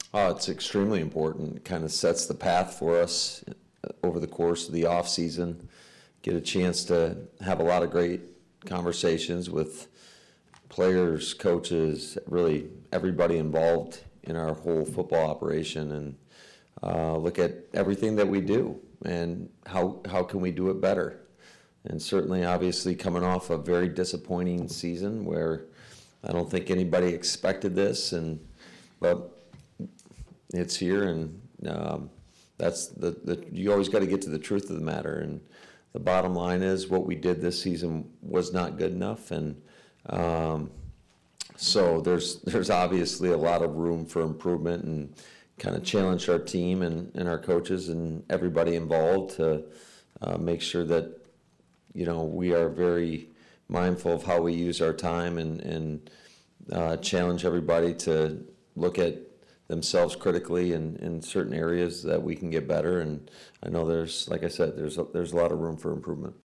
It's extremely important. It kind of sets the path for us over the course of the off season. Get a chance to have a lot of great conversations with players, coaches, really everybody involved in our whole football operation, and look at everything that we do and how can we do it better. And certainly, obviously, coming off a very disappointing season where I don't think anybody expected this, but it's here, and that's the you always got to get to the truth of the matter. And the bottom line is what we did this season was not good enough, and so there's obviously a lot of room for improvement, and kind of challenge our team and our coaches and everybody involved to make sure that we are very mindful of how we use our time, and challenge everybody to look at themselves critically in certain areas that we can get better. And I know like I said, there's a lot of room for improvement.